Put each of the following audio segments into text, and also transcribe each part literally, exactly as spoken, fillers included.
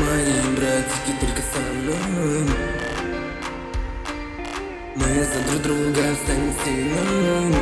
Мои братики только со мной. Мы за друг друга станем стеной.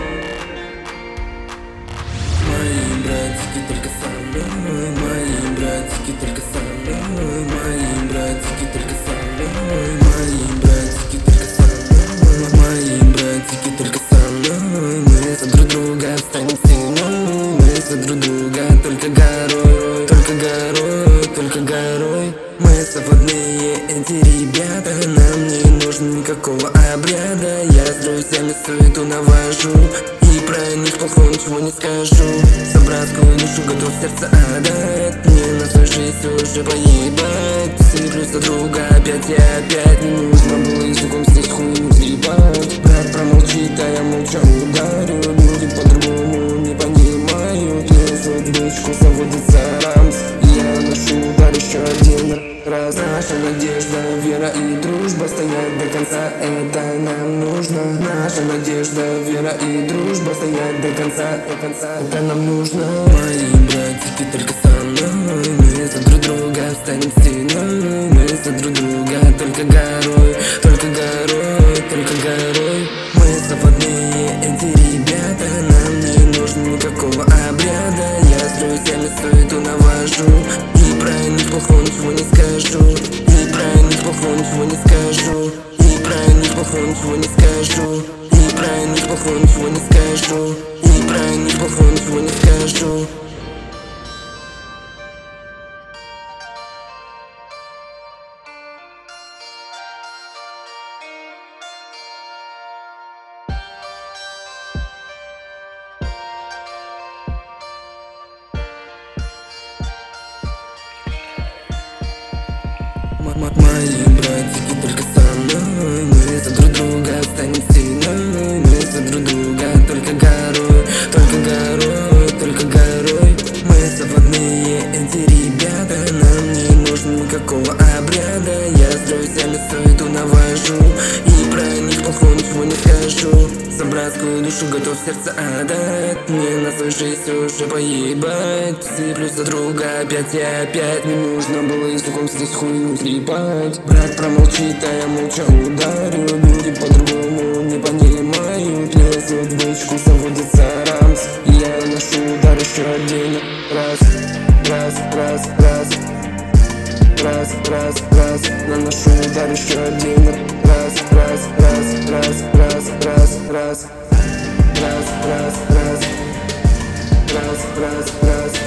Мои братики только со мной. Мои братики только со мной. Мои братики только со мной. Мои братики только со мной. Мои братики только со мной. Мы за друг друга станем стеной. Мы за друг друга только горой. Только горой, только горой. Мы свободные, эти ребята. Нам не нужно никакого обряда. Я с друзьями суету навожу, и про них плохого ничего не скажу. За братскую душу готов сердце отдать. Мне на свою жизнь уже поебать. Сыплю за друга опять и опять. Не нужно было языком здесь хуйню съебать. Брат промолчит, а я молча ударю. Люди по-другому не понимают. Лезут в бычку, заводится рамс. Я ношу удар еще один раз. Наша надежда, вера и дружба стоять до конца, это нам нужно. Наша надежда, вера и дружба стоять до конца, до конца, это нам нужно. Мои братики только со мной. Мы за друг друга станем стеной. Мы за друг друга только горой. Только горой, только горой. Мы заводные, эти ребята. Нам не нужно никакого обряда. Я с друзьями суету навожу, и про них плохого ничего не скажу. И про них плохого ничего не скажу. И про них плохого ничего не скажу. И про них плохого ничего не скажу. И про них плохого ничего не скажу. Мои братики только со мной. Мы за друг друга станем стеной. Мы за друг друга только горой. Только горой, только горой. Мы заводные, эти ребята. Нам не нужно никакого обряда. Я с друзьями суету навожу, и про них плохого ничего не скажу. За братскую душу готов сердце отдать. Мне на свою жизнь уже поебать. Сыплюсь за друга опять и опять. Не нужно было языком здесь хуйню трепать. Брат промолчит, а я молча ударю. Люди по-другому не понимают. Лезут в бычку, заводится рамс. Я ношу удар еще один раз. Раз, раз, раз. Раз, раз, раз. Наношу удар еще один раз. Раз, раз, раз, раз, раз, раз. Раз, раз, раз. Раз, раз, раз.